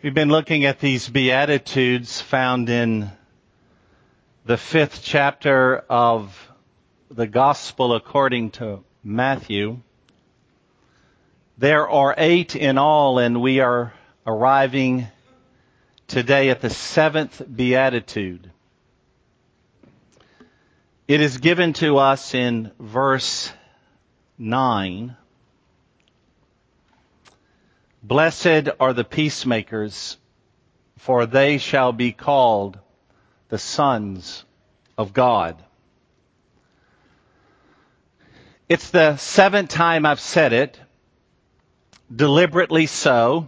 We've been looking at these Beatitudes found in the 5th chapter of the Gospel according to Matthew. There are 8 in all, and we are arriving today at the 7th Beatitude. It is given to us in verse 9. Blessed are the peacemakers, for they shall be called the sons of God. It's the 7th time I've said it, deliberately so,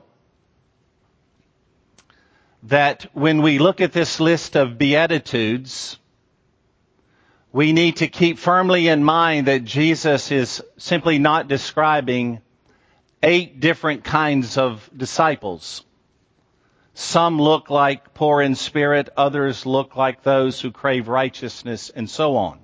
that when we look at this list of Beatitudes, we need to keep firmly in mind that Jesus is simply not describing 8 different kinds of disciples. Some look like poor in spirit, others look like those who crave righteousness, and so on.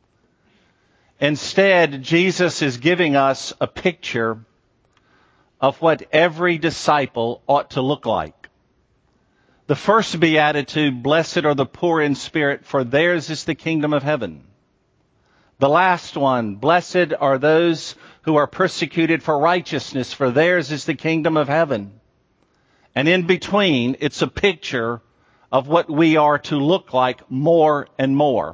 Instead, Jesus is giving us a picture of what every disciple ought to look like. The first beatitude, blessed are the poor in spirit, for theirs is the kingdom of heaven. The last one, blessed are those who are persecuted for righteousness, for theirs is the kingdom of heaven. And in between, it's a picture of what we are to look like more and more.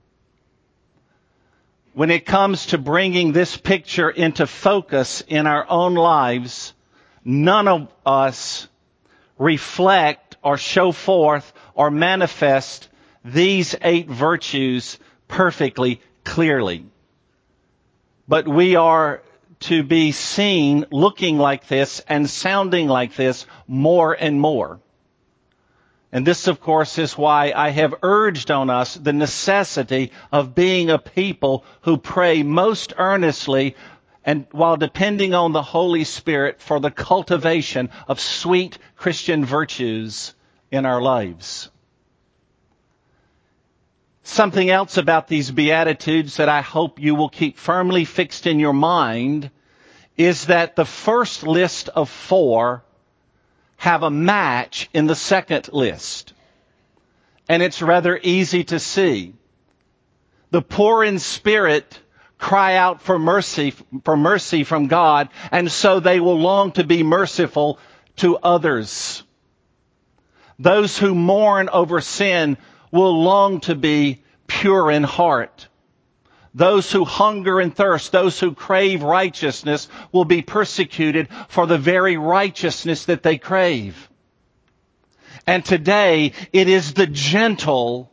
When it comes to bringing this picture into focus in our own lives, none of us reflect or show forth or manifest these 8 virtues perfectly clearly. But we are to be seen looking like this and sounding like this more and more. And this, of course, is why I have urged on us the necessity of being a people who pray most earnestly and while depending on the Holy Spirit for the cultivation of sweet Christian virtues in our lives. Something else about these Beatitudes that I hope you will keep firmly fixed in your mind is that the first list of 4 have a match in the second list. And it's rather easy to see. The poor in spirit cry out for mercy from God, and so they will long to be merciful to others. Those who mourn over sin will long to be pure in heart. Those who hunger and thirst, those who crave righteousness, will be persecuted for the very righteousness that they crave. And today, it is the gentle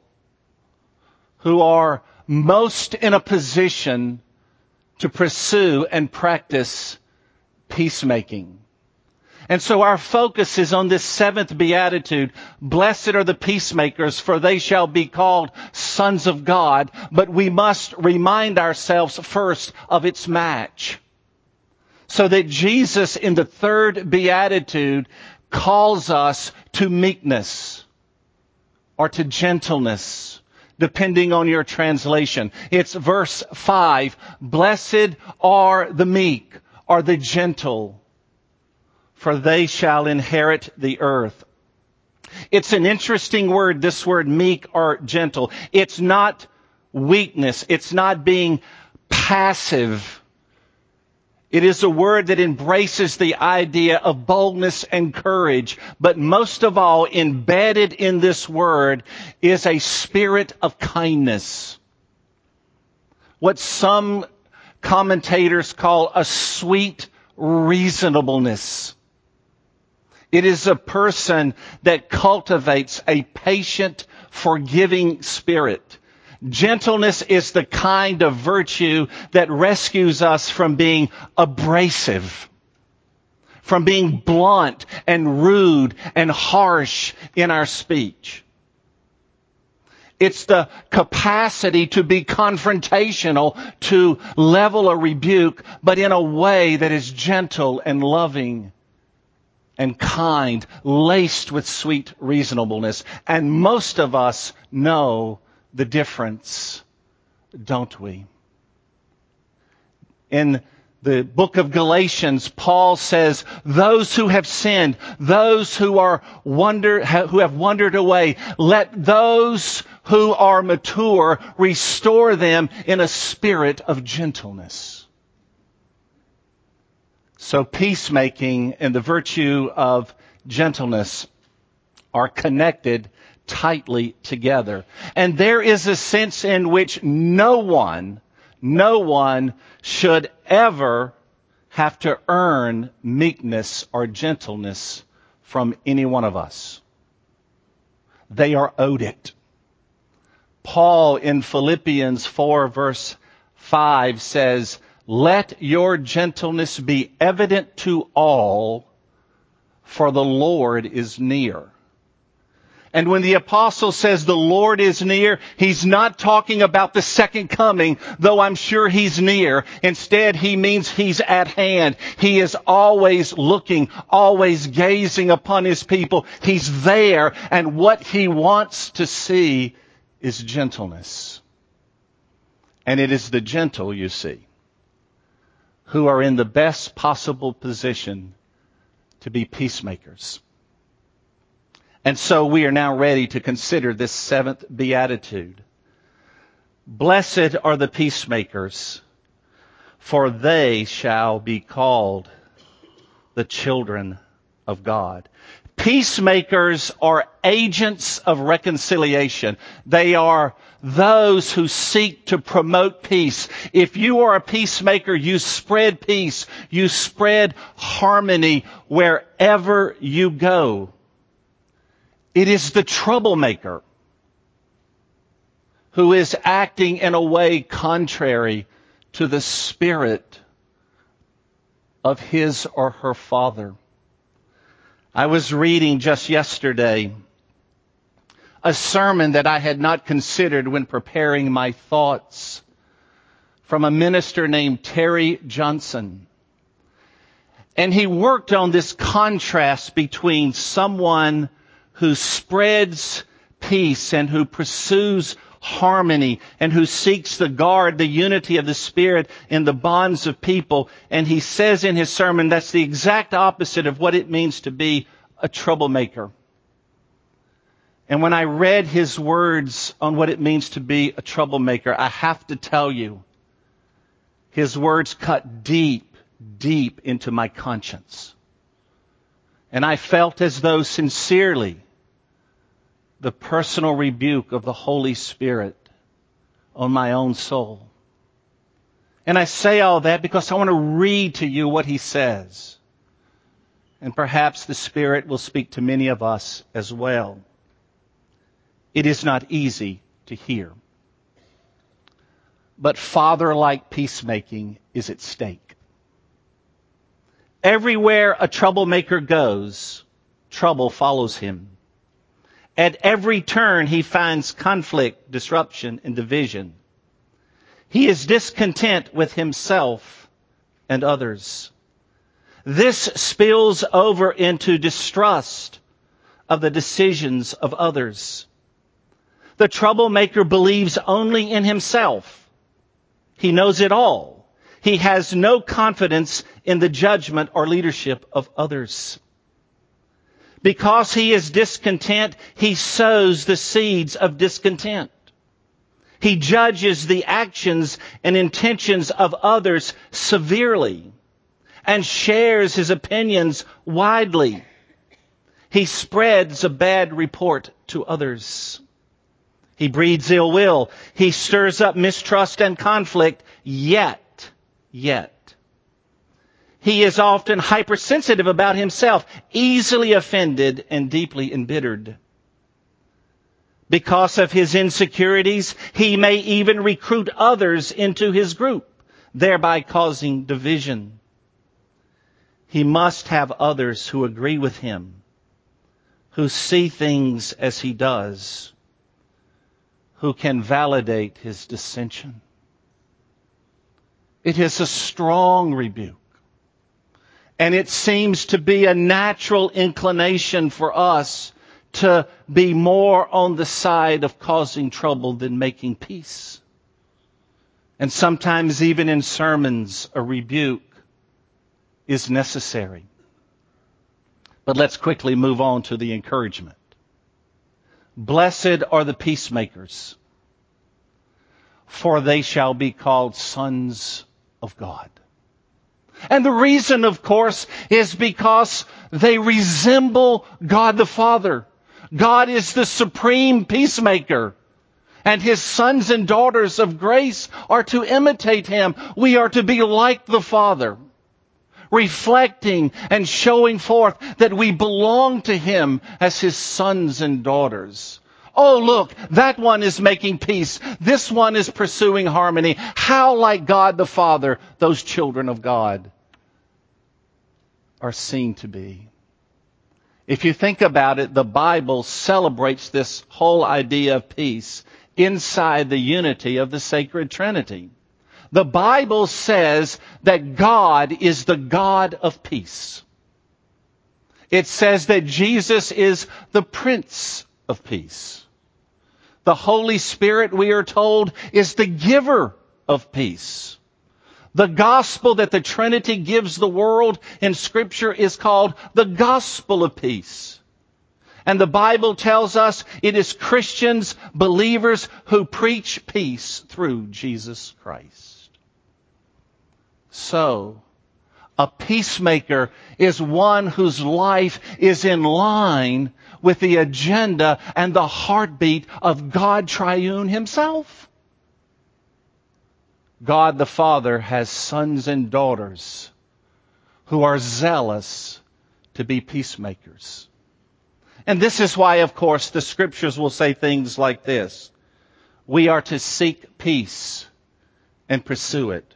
who are most in a position to pursue and practice peacemaking. And so our focus is on this 7th beatitude. Blessed are the peacemakers, for they shall be called sons of God. But we must remind ourselves first of its match. So that Jesus in the 3rd beatitude calls us to meekness or to gentleness, depending on your translation. It's verse 5. Blessed are the meek or the gentle, for they shall inherit the earth. It's an interesting word, this word meek or gentle. It's not weakness. It's not being passive. It is a word that embraces the idea of boldness and courage. But most of all, embedded in this word is a spirit of kindness. What some commentators call a sweet reasonableness. It is a person that cultivates a patient, forgiving spirit. Gentleness is the kind of virtue that rescues us from being abrasive, from being blunt and rude and harsh in our speech. It's the capacity to be confrontational, to level a rebuke, but in a way that is gentle and loving and kind, laced with sweet reasonableness. And most of us know the difference, don't we? In The book of Galatians, Paul says, those who have sinned, those who have wandered away, let those who are mature restore them in a spirit of gentleness. So peacemaking and the virtue of gentleness are connected tightly together. And there is a sense in which no one should ever have to earn meekness or gentleness from any one of us. They are owed it. Paul in Philippians 4 verse 5 says, let your gentleness be evident to all, for the Lord is near. And when the apostle says the Lord is near, he's not talking about the second coming, though I'm sure he's near. Instead, he means he's at hand. He is always looking, always gazing upon his people. He's there, and what he wants to see is gentleness. And it is the gentle, you see, who are in the best possible position to be peacemakers. And so we are now ready to consider this seventh beatitude. Blessed are the peacemakers, for they shall be called the children of God. Peacemakers are agents of reconciliation. They are those who seek to promote peace. If you are a peacemaker, you spread peace. You spread harmony wherever you go. It is the troublemaker who is acting in a way contrary to the spirit of his or her father. I was reading just yesterday a sermon that I had not considered when preparing my thoughts from a minister named Terry Johnson. And he worked on this contrast between someone who spreads peace and who pursues harmony and who seeks to guard the unity of the Spirit in the bonds of people. And he says in his sermon that's the exact opposite of what it means to be a troublemaker. And when I read his words on what it means to be a troublemaker, I have to tell you, his words cut deep, deep into my conscience. And I felt as though sincerely the personal rebuke of the Holy Spirit on my own soul. And I say all that because I want to read to you what he says. And perhaps the Spirit will speak to many of us as well. It is not easy to hear. But father-like peacemaking is at stake. Everywhere a troublemaker goes, trouble follows him. At every turn, he finds conflict, disruption, and division. He is discontent with himself and others. This spills over into distrust of the decisions of others. The troublemaker believes only in himself. He knows it all. He has no confidence in the judgment or leadership of others. Because he is discontent, he sows the seeds of discontent. He judges the actions and intentions of others severely and shares his opinions widely. He spreads a bad report to others. He breeds ill will. He stirs up mistrust and conflict, yet. He is often hypersensitive about himself, easily offended and deeply embittered. Because of his insecurities, he may even recruit others into his group, thereby causing division. He must have others who agree with him, who see things as he does, who can validate his dissension. It is a strong rebuke. And it seems to be a natural inclination for us to be more on the side of causing trouble than making peace. And sometimes even in sermons, a rebuke is necessary. But let's quickly move on to the encouragement. Blessed are the peacemakers, for they shall be called sons of God. And the reason, of course, is because they resemble God the Father. God is the supreme peacemaker. And His sons and daughters of grace are to imitate Him. We are to be like the Father, reflecting and showing forth that we belong to Him as His sons and daughters. Oh, look, that one is making peace. This one is pursuing harmony. How like God the Father those children of God are seen to be. If you think about it, the Bible celebrates this whole idea of peace inside the unity of the sacred Trinity. The Bible says that God is the God of peace. It says that Jesus is the Prince of Peace. The Holy Spirit, we are told, is the giver of peace. The gospel that the Trinity gives the world in Scripture is called the gospel of peace. And the Bible tells us it is Christians, believers, who preach peace through Jesus Christ. So, a peacemaker is one whose life is in line with the agenda and the heartbeat of God Triune Himself. God the Father has sons and daughters who are zealous to be peacemakers. And this is why, of course, the Scriptures will say things like this. We are to seek peace and pursue it.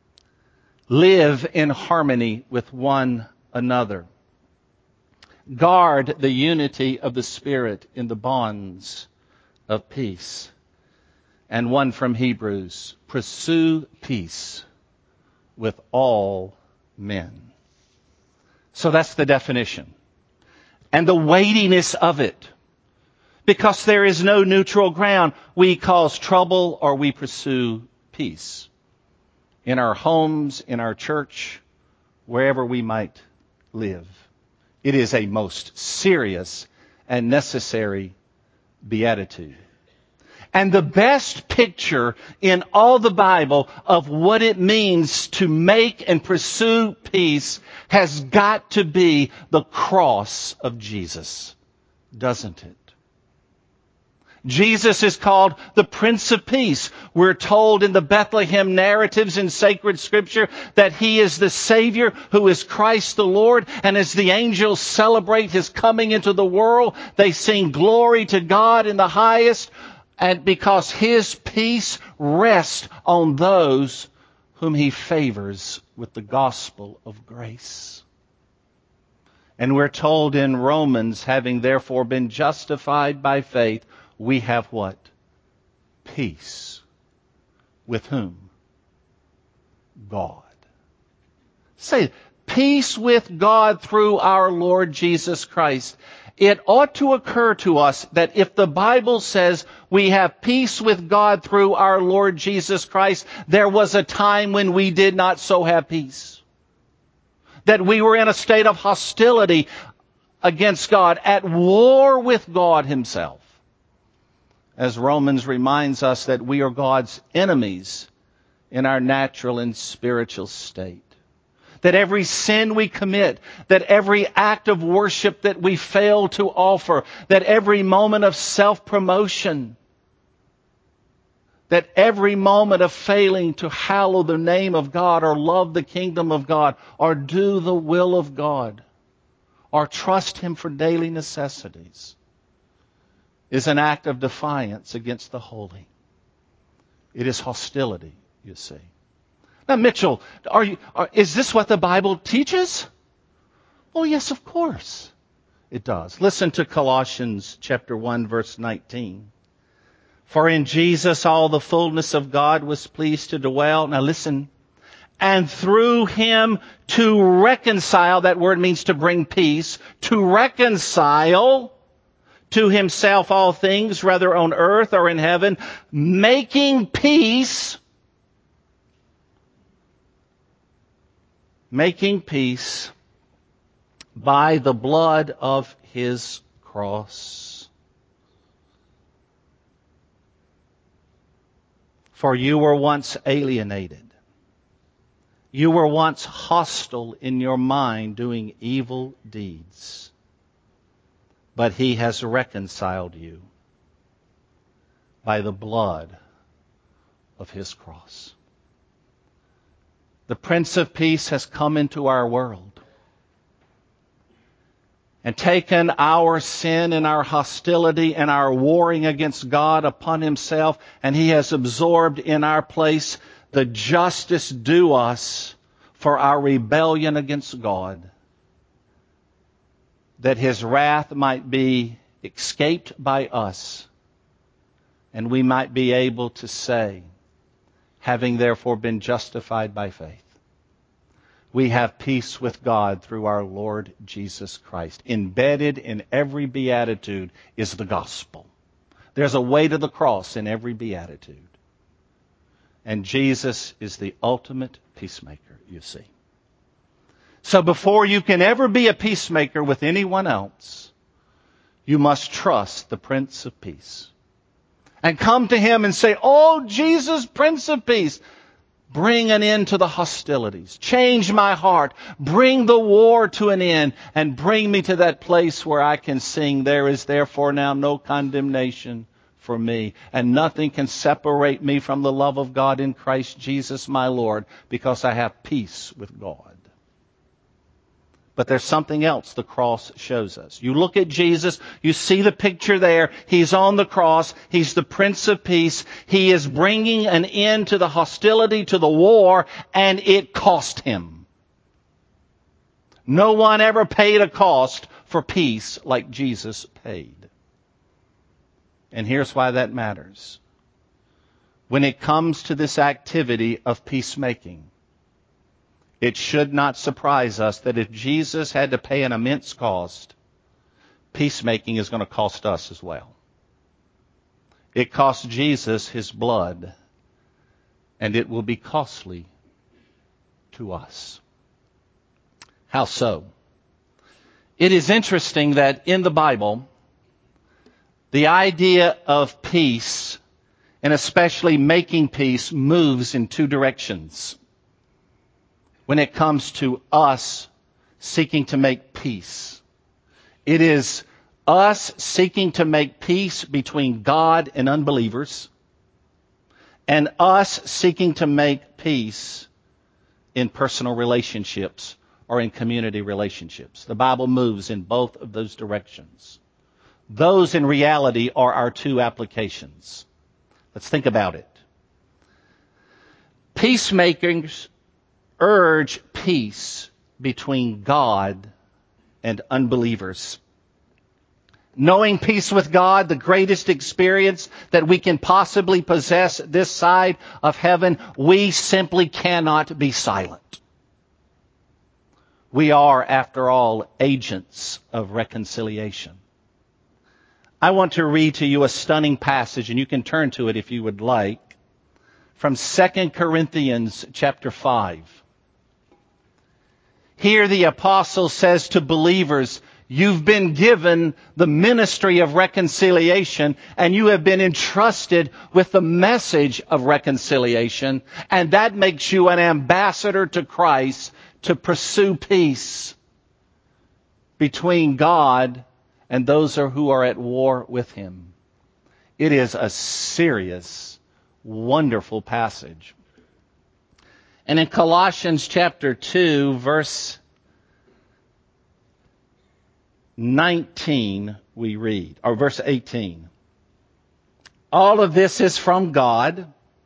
Live in harmony with one another. Guard the unity of the Spirit in the bonds of peace. And one from Hebrews, pursue peace with all men. So that's the definition. And the weightiness of it. Because there is no neutral ground. We cause trouble or we pursue peace. In our homes, in our church, wherever we might live. It is a most serious and necessary beatitude. And the best picture in all the Bible of what it means to make and pursue peace has got to be the cross of Jesus, doesn't it? Jesus is called the Prince of Peace. We're told in the Bethlehem narratives in sacred Scripture that He is the Savior who is Christ the Lord. And as the angels celebrate His coming into the world, they sing glory to God in the highest. And because His peace rests on those whom He favors with the gospel of grace. And we're told in Romans, having therefore been justified by faith, we have what? Peace. With whom? God. Say, peace with God through our Lord Jesus Christ. It ought to occur to us that if the Bible says we have peace with God through our Lord Jesus Christ, there was a time when we did not so have peace. That we were in a state of hostility against God, at war with God Himself. As Romans reminds us that we are God's enemies in our natural and spiritual state. That every sin we commit, that every act of worship that we fail to offer, that every moment of self-promotion, that every moment of failing to hallow the name of God or love the kingdom of God or do the will of God or trust Him for daily necessities is an act of defiance against the holy. It is hostility, you see. Now, Mitchell, is this what the Bible teaches? Oh, yes, of course it does. Listen to Colossians chapter 1, verse 19. For in Jesus all the fullness of God was pleased to dwell. Now listen. And through Him to reconcile, that word means to bring peace, to reconcile to Himself all things, whether on earth or in heaven, making peace making peace by the blood of his cross. For you were once alienated. You were once hostile in your mind, doing evil deeds. But he has reconciled you by the blood of his cross. The Prince of Peace has come into our world and taken our sin and our hostility and our warring against God upon himself, and he has absorbed in our place the justice due us for our rebellion against God, that his wrath might be escaped by us, and we might be able to say, having therefore been justified by faith, we have peace with God through our Lord Jesus Christ. Embedded in every beatitude is the gospel. There's a way to the cross in every beatitude. And Jesus is the ultimate peacemaker, you see. So before you can ever be a peacemaker with anyone else, you must trust the Prince of Peace. And come to him and say, "Oh, Jesus, Prince of Peace, bring an end to the hostilities. Change my heart. Bring the war to an end. And bring me to that place where I can sing, 'There is therefore now no condemnation for me. And nothing can separate me from the love of God in Christ Jesus my Lord, because I have peace with God.'" But there's something else the cross shows us. You look at Jesus, you see the picture there. He's on the cross. He's the Prince of Peace. He is bringing an end to the hostility, to the war, and it cost him. No one ever paid a cost for peace like Jesus paid. And here's why that matters. When it comes to this activity of peacemaking, it should not surprise us that if Jesus had to pay an immense cost, peacemaking is going to cost us as well. It cost Jesus his blood, and it will be costly to us. How so? It is interesting that in the Bible, the idea of peace, and especially making peace, moves in two directions. When it comes to us seeking to make peace, it is us seeking to make peace between God and unbelievers, and us seeking to make peace in personal relationships or in community relationships. The Bible moves in both of those directions. Those in reality are our two applications. Let's think about it. Peacemakers urge peace between God and unbelievers. Knowing peace with God, the greatest experience that we can possibly possess this side of heaven, we simply cannot be silent. We are, after all, agents of reconciliation. I want to read to you a stunning passage, and you can turn to it if you would like, from 2 Corinthians chapter 5. Here the apostle says to believers, you've been given the ministry of reconciliation, and you have been entrusted with the message of reconciliation, and that makes you an ambassador to Christ to pursue peace between God and those who are at war with him. It is a serious, wonderful passage. And in Colossians chapter 2, verse 19, we read, or verse 18. All of this is from God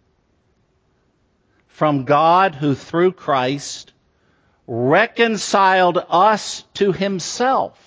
who through Christ reconciled us to himself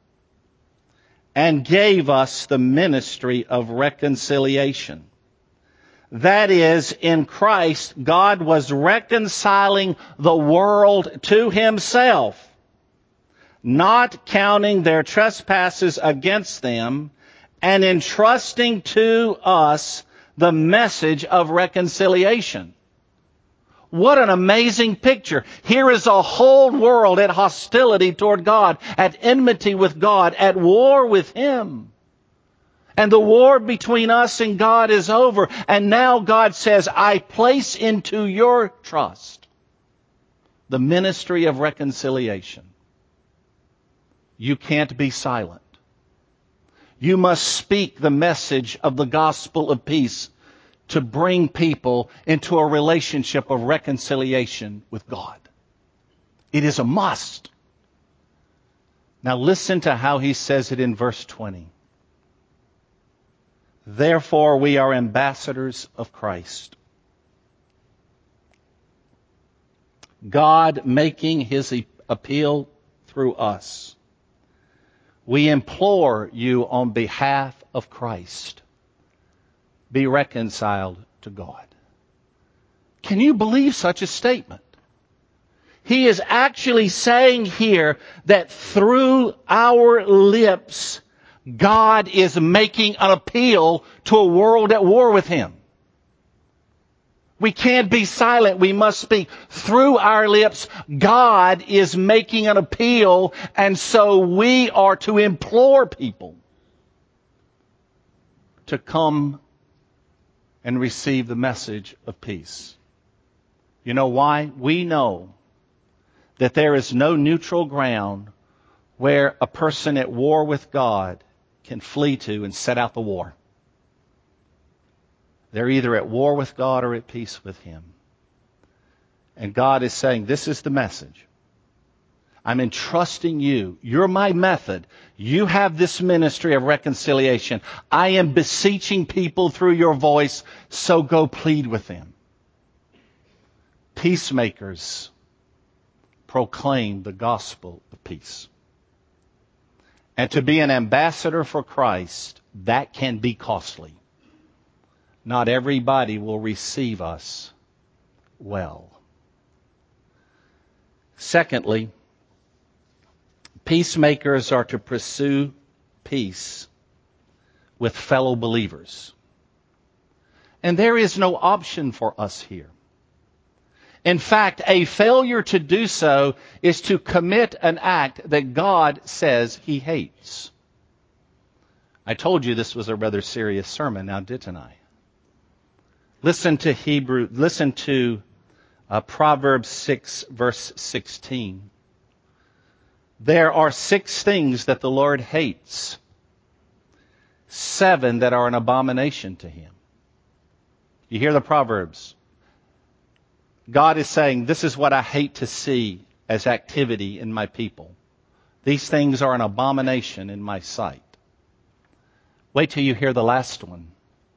and gave us the ministry of reconciliation. That is, in Christ, God was reconciling the world to himself, not counting their trespasses against them, and entrusting to us the message of reconciliation. What an amazing picture. Here is a whole world at hostility toward God, at enmity with God, at war with Him. And the war between us and God is over. And now God says, I place into your trust the ministry of reconciliation. You can't be silent. You must speak the message of the gospel of peace to bring people into a relationship of reconciliation with God. It is a must. Now listen to how he says it in verse 20. Therefore we are ambassadors of Christ, God making his appeal through us. We implore you on behalf of Christ, be reconciled to God. Can you believe such a statement? He is actually saying here that through our lips, God is making an appeal to a world at war with Him. We can't be silent. We must speak. Through our lips, God is making an appeal, and so we are to implore people to come and receive the message of peace. You know why? We know that there is no neutral ground where a person at war with God can flee to and set out the war. They're either at war with God or at peace with Him. And God is saying, this is the message. I'm entrusting you. You're my method. You have this ministry of reconciliation. I am beseeching people through your voice, so go plead with them. Peacemakers proclaim the gospel of peace. And to be an ambassador for Christ, that can be costly. Not everybody will receive us well. Secondly, peacemakers are to pursue peace with fellow believers. And there is no option for us here. In fact, a failure to do so is to commit an act that God says He hates. I told you this was a rather serious sermon, now didn't I? Listen to Proverbs 6, verse 16. There are 6 things that the Lord hates, 7 that are an abomination to Him. You hear the Proverbs. God is saying, this is what I hate to see as activity in my people. These things are an abomination in my sight. Wait till you hear the last one.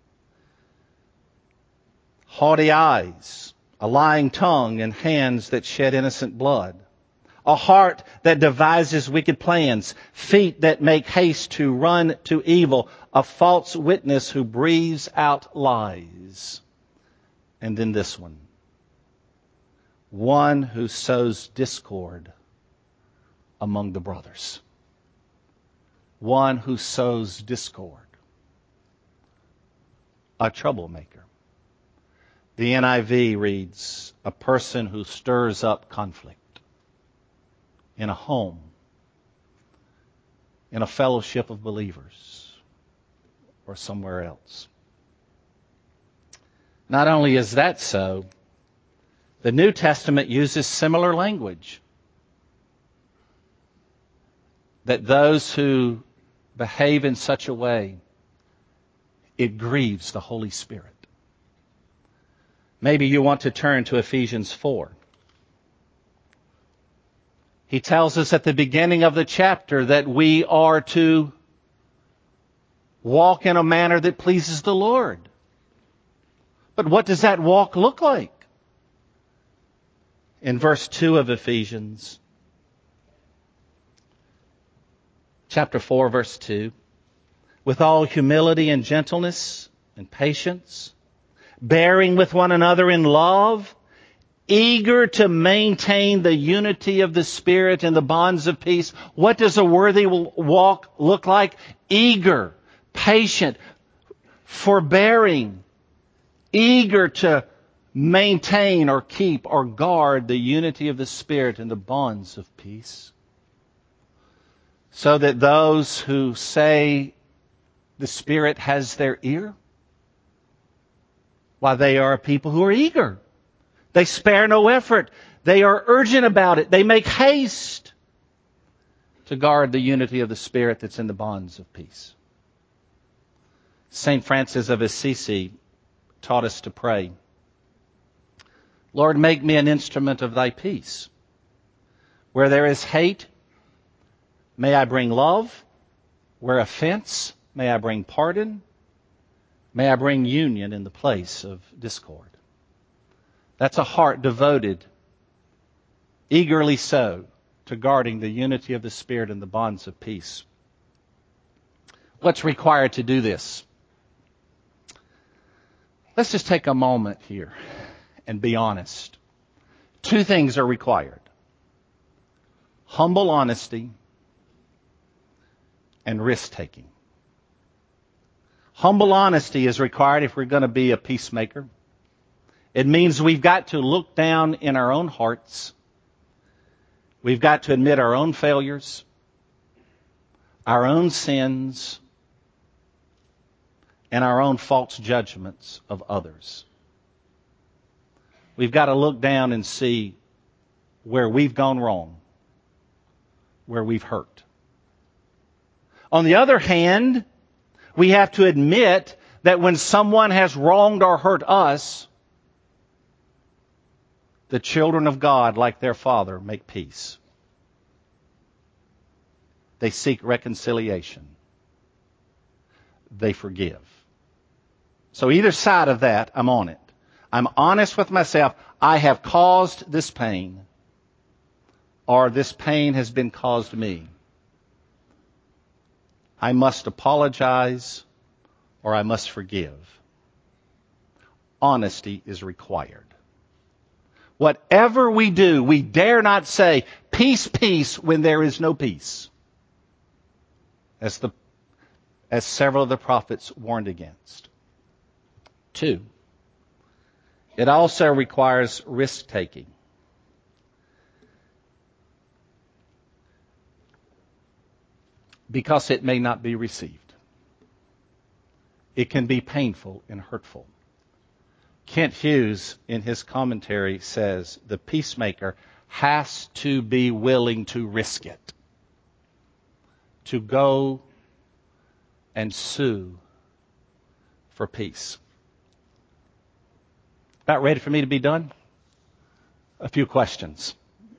Haughty eyes, a lying tongue, and hands that shed innocent blood. A heart that devises wicked plans, feet that make haste to run to evil, a false witness who breathes out lies. And then this one who sows discord among the brothers. One who sows discord. A troublemaker. The NIV reads, a person who stirs up conflict in a home, in a fellowship of believers, or somewhere else. Not only is that so, the New Testament uses similar language. That those who behave in such a way, it grieves the Holy Spirit. Maybe you want to turn to Ephesians 4. He tells us at the beginning of the chapter that we are to walk in a manner that pleases the Lord. But what does that walk look like? In verse 2 of Ephesians, chapter 4, verse 2, with all humility and gentleness and patience, bearing with one another in love, eager to maintain the unity of the Spirit and the bonds of peace. What does a worthy walk look like? Eager, patient, forbearing, eager to maintain or keep or guard the unity of the Spirit and the bonds of peace, so that those who say the Spirit has their ear, why, they are people who are eager. They spare no effort. They are urgent about it. They make haste to guard the unity of the Spirit that's in the bonds of peace. St. Francis of Assisi taught us to pray, Lord, make me an instrument of thy peace. Where there is hate, may I bring love. Where offense, may I bring pardon. May I bring union in the place of discord. That's a heart devoted, eagerly so, to guarding the unity of the Spirit and the bonds of peace. What's required to do this? Let's just take a moment here and be honest. Two things are required: humble honesty and risk-taking. Humble honesty is required if we're going to be a peacemaker. It means we've got to look down in our own hearts. We've got to admit our own failures, our own sins, and our own false judgments of others. We've got to look down and see where we've gone wrong, where we've hurt. On the other hand, we have to admit that when someone has wronged or hurt us, the children of God, like their Father, make peace. They seek reconciliation. They forgive. So either side of that, I'm on it. I'm honest with myself. I have caused this pain, or this pain has been caused me. I must apologize, or I must forgive. Honesty is required. Whatever we do, we dare not say, peace, peace, when there is no peace. As several of the prophets warned against. 2, it also requires risk-taking. Because it may not be received. It can be painful and hurtful. Kent Hughes, in his commentary, says the peacemaker has to be willing to risk it. To go and sue for peace. About ready for me to be done? A few questions.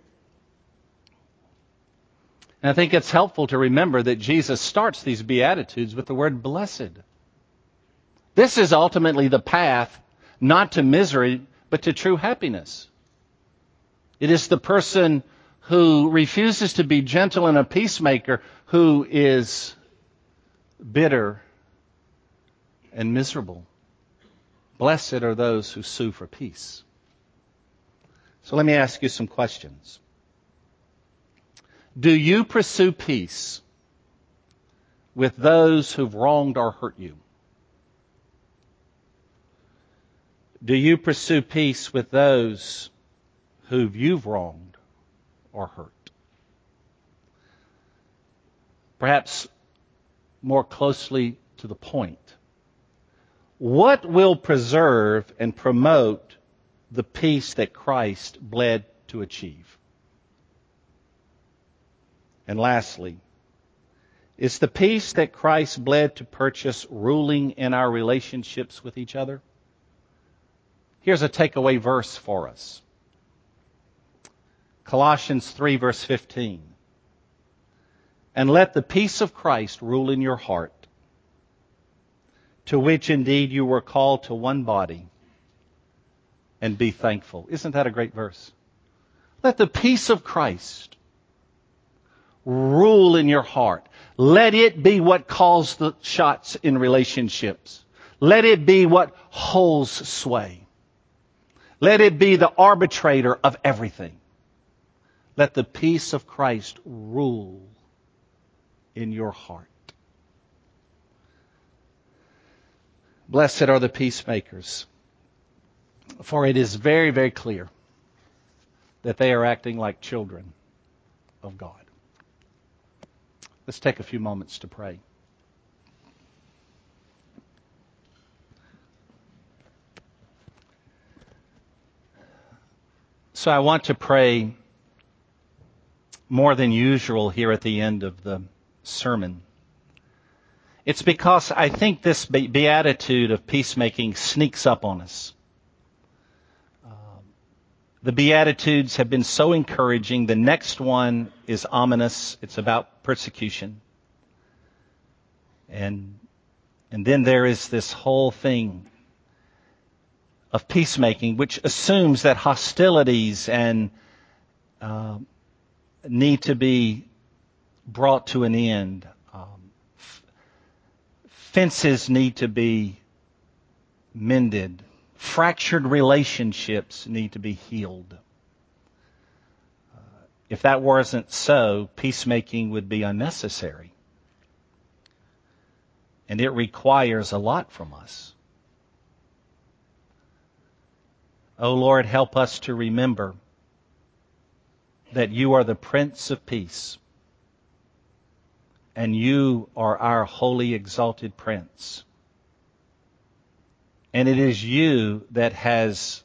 And I think it's helpful to remember that Jesus starts these Beatitudes with the word blessed. This is ultimately the path not to misery, but to true happiness. It is the person who refuses to be gentle and a peacemaker who is bitter and miserable. Blessed are those who sue for peace. So let me ask you some questions. Do you pursue peace with those who've wronged or hurt you? Do you pursue peace with those who you've wronged or hurt? Perhaps more closely to the point, what will preserve and promote the peace that Christ bled to achieve? And lastly, is the peace that Christ bled to purchase ruling in our relationships with each other? Here's a takeaway verse for us. Colossians 3, verse 15. And let the peace of Christ rule in your heart, to which indeed you were called to one body, and be thankful. Isn't that a great verse? Let the peace of Christ rule in your heart. Let it be what calls the shots in relationships. Let it be what holds sway. Let it be the arbitrator of everything. Let the peace of Christ rule in your heart. Blessed are the peacemakers, For it is very, very clear that they are acting like children of God. Let's take a few moments to pray. So I want to pray more than usual here at the end of the sermon. It's because I think this beatitude of peacemaking sneaks up on us. The Beatitudes have been so encouraging. The next one is ominous. It's about persecution. And then there is this whole thing of peacemaking, which assumes that hostilities and need to be brought to an end. Fences need to be mended. Fractured relationships need to be healed. If that wasn't so, peacemaking would be unnecessary. And it requires a lot from us. Oh Lord, help us to remember that you are the Prince of Peace. And you are our holy exalted Prince. And it is you that has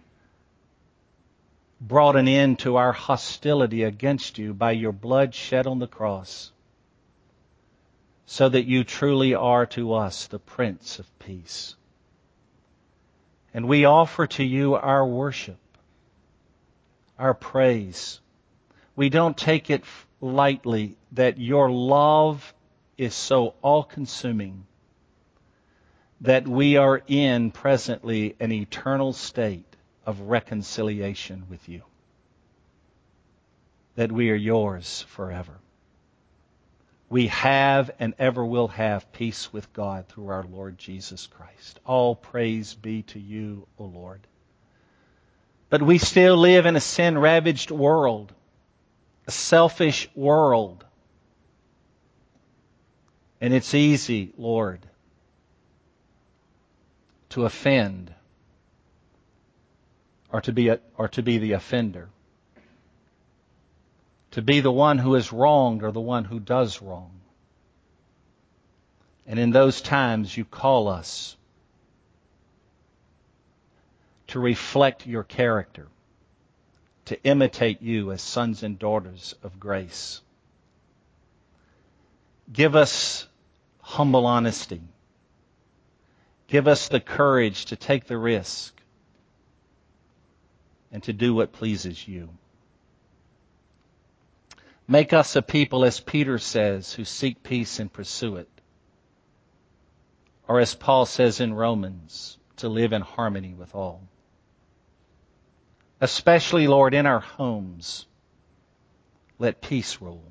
brought an end to our hostility against you by your blood shed on the cross, so that you truly are to us the Prince of Peace. And we offer to you our worship, our praise. We don't take it lightly that your love is so all-consuming that we are in presently an eternal state of reconciliation with you. That we are yours forever. We have and ever will have peace with God through our Lord Jesus Christ. All praise be to you, O Lord. But we still live in a sin-ravaged world, a selfish world. And it's easy, Lord, to offend or to be the offender. To be the one who is wronged or the one who does wrong. And in those times you call us to reflect your character, to imitate you as sons and daughters of grace. Give us humble honesty. Give us the courage to take the risk and to do what pleases you. Make us a people, as Peter says, who seek peace and pursue it. Or as Paul says in Romans, to live in harmony with all. Especially, Lord, in our homes, let peace rule.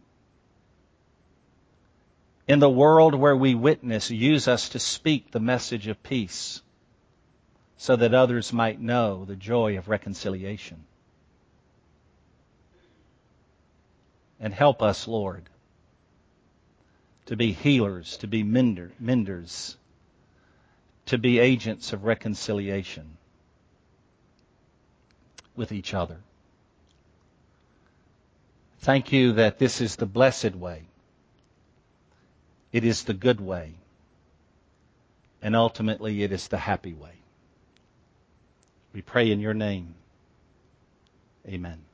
In the world where we witness, use us to speak the message of peace so that others might know the joy of reconciliation. And help us, Lord, to be healers, to be menders, to be agents of reconciliation with each other. Thank you that this is the blessed way. It is the good way. And ultimately it is the happy way. We pray in your name. Amen.